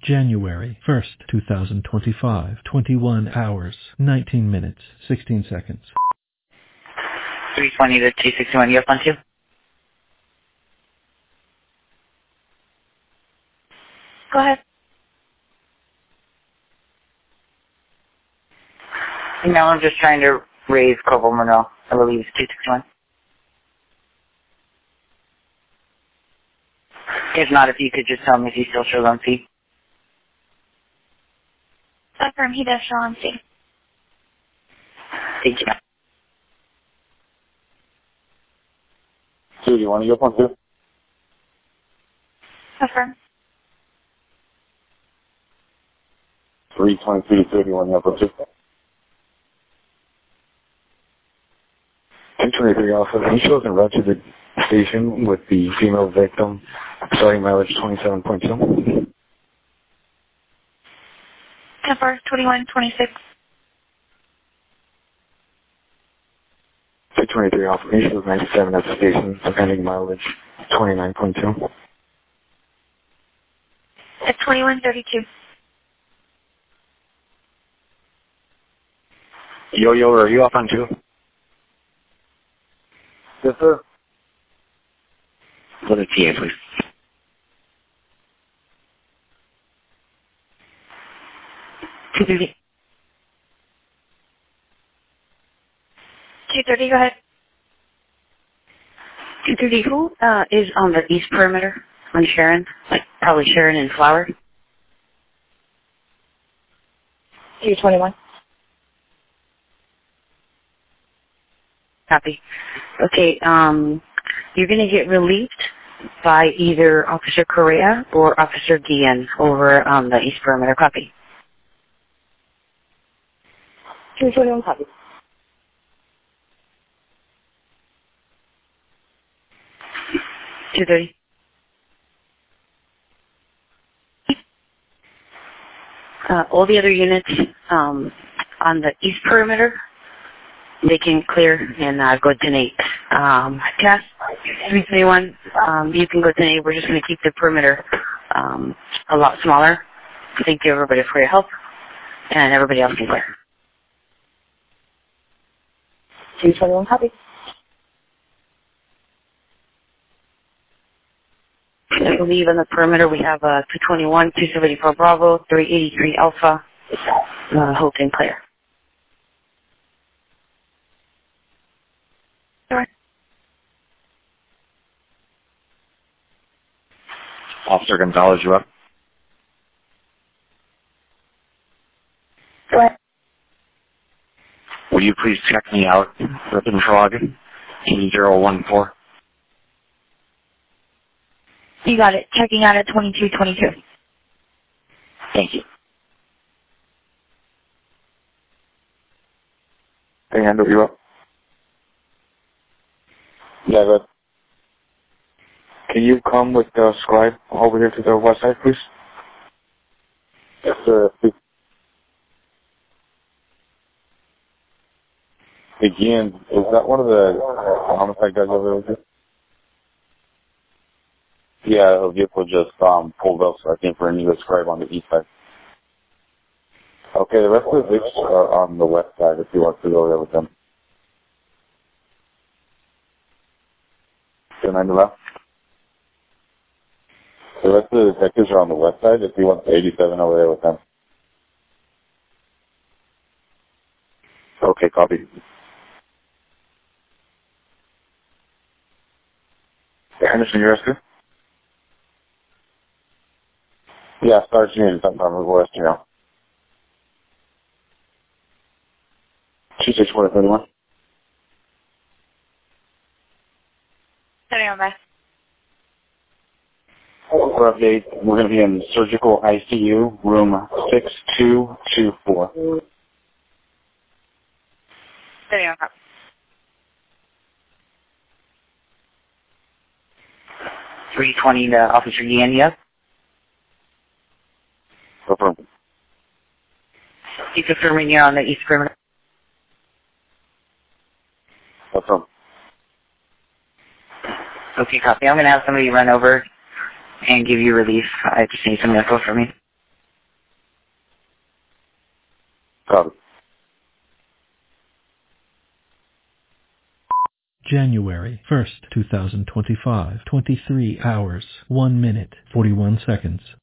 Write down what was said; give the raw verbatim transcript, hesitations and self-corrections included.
January first, two thousand twenty-five, twenty-one hours, nineteen minutes, sixteen seconds. three twenty to two sixty-one, you up on two? Go ahead. No, I'm just trying to raise Corporal Monroe. I believe it's two sixty-one. If not, if you could just tell me if he still shows on C. Affirm, he does show on C. Thank you. Two, do you want to go up on two? Affirm. three twenty-two to two, do you want to go up on two? two twenty-three Alpha, he shows en route to the station with the female victim, starting mileage twenty-seven point two. Affirm, twenty-one twenty-six. two twenty-three Alpha, he shows ninety-seven at the station, pending mileage twenty-nine point two. At twenty-one thirty-two. Yo-Yo, are you off on two? Yes, sir. Go to T A, please. two thirty. two thirty, go ahead. two thirty, who uh, is on the east perimeter on Sharon? Like, probably Sharon and Flower? two twenty-one. Copy. Okay, um, you're going to get relieved by either Officer Correa or Officer Guillen over on the east perimeter. Copy. two twenty-one, copy. two thirty. Uh, all the other units um, on the east perimeter, they can clear and uh, go to Nate. Um, Cass, three twenty-one, um, you can go to Nate. We're just going to keep the perimeter um, a lot smaller. Thank you, everybody, for your help. And everybody else can clear. two twenty-one, copy. I believe on the perimeter we have uh, two twenty-one, two seventy-four Bravo, three eighty-three Alpha, uh, Hope and clear. Sure. Officer Gonzalez, you up? Go ahead. Will you please check me out, Ripon Frog, E zero one four? You got it. Checking out at twenty-two twenty-two. Thank you. Hey, Andrew, you up? Yeah, but can you come with the scribe over here to the west side, please? Yes, sir. Again, is that one of the homicide guys over there with you? Yeah, a vehicle just um, pulled up, so I think we're going to need a scribe on the east side. Okay, the rest of the victims are on the west side if you want to go there with them. Can I do that? The rest of the detectives are on the west side if you want the eighty-seven over there with them. Okay, copy. Anderson, you're asking? Yeah, start seeing sometime with West, you know. two six four thirty-one. Setting on back. For update, we're going to be in surgical I C U, room six two two four. Setting on copy. three twenty to Officer Guillen, yep. No problem. You confirming you're on the east perimeter? No problem. Okay, copy. I'm going to have somebody run over and give you relief. I just need some info from you. Copy. January first, two thousand twenty-five, twenty-three hours, one minute, forty-one seconds.